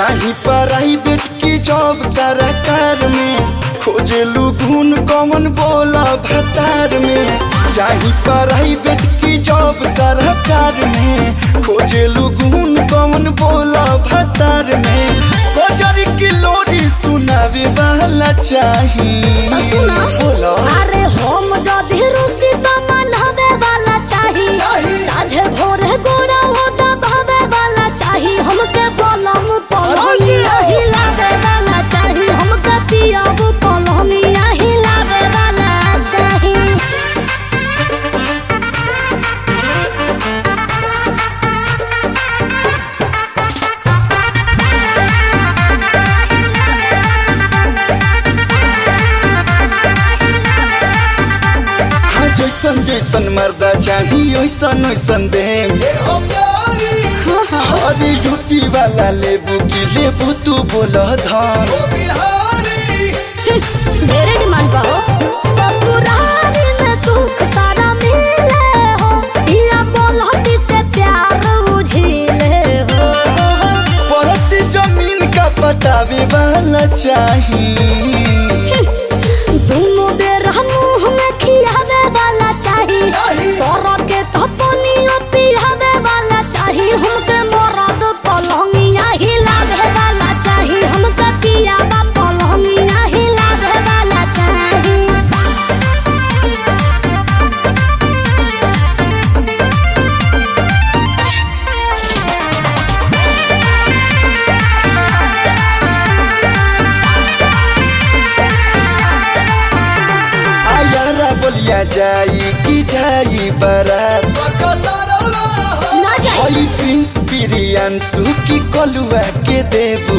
चाही प्राइवेट की जॉब सरकार में, खोजेलू गुण कौन बोला भतार में। चाही प्राइवेट की जॉब सरकार में, खोजेलू गुण कौन बोला भतार में। कोजर की लोरी सुनावे वाला चाही। तो सुना बोला अरे हम जदी रुसी तो मनहबे वाला चाही, साझे भोरे गोरा हो दबावे वाला चाही। हमके पलम पलमिया हिलावे वाला चाही, हमके पियाब पलमिया हिलावे वाला चाही। हाँ जैसन जैसन मर्दा चाही ओइसन ओइसन देम। अरे यूपी वाला लेबू की लेबू तू बोला धान। ढेरे डिमांड बा हो। ससुराल में सुख सारा मिले हो, हिया बोलहटी से प्यार बुझिले हो। परती जमीन का पटावे वाला चाही। दोनों बेर मुंह में खियावे वाला चाही, सौरा के थपनियो पियावे वाला चाही। हमके मरद पलंगिया हिलावे वाला चाही, हमके पियावा पलंगिया हिलावे वाला चाही। आयारा बोलिया जाई कि जाई बारात। ना जाई हई प्रिंस बिरियांसु की कलुआ के देबू।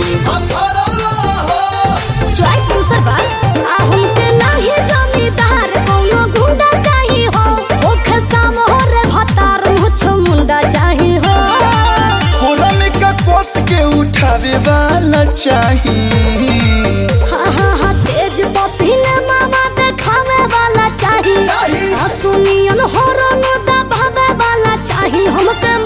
चॉइस दूसर बार आ हमके नाही जमींदार कोनो गुंडा चाही हो। ओखे सामोरे भतार मुछ मुंडा चाही हो। कोला में का कोस के उठावे वाला चाही। हाँ हाँ हाँ तेज पसीने मामा देखावे वाला चाही। सुनियन हॉर्न दबावे वाला चाही। हमके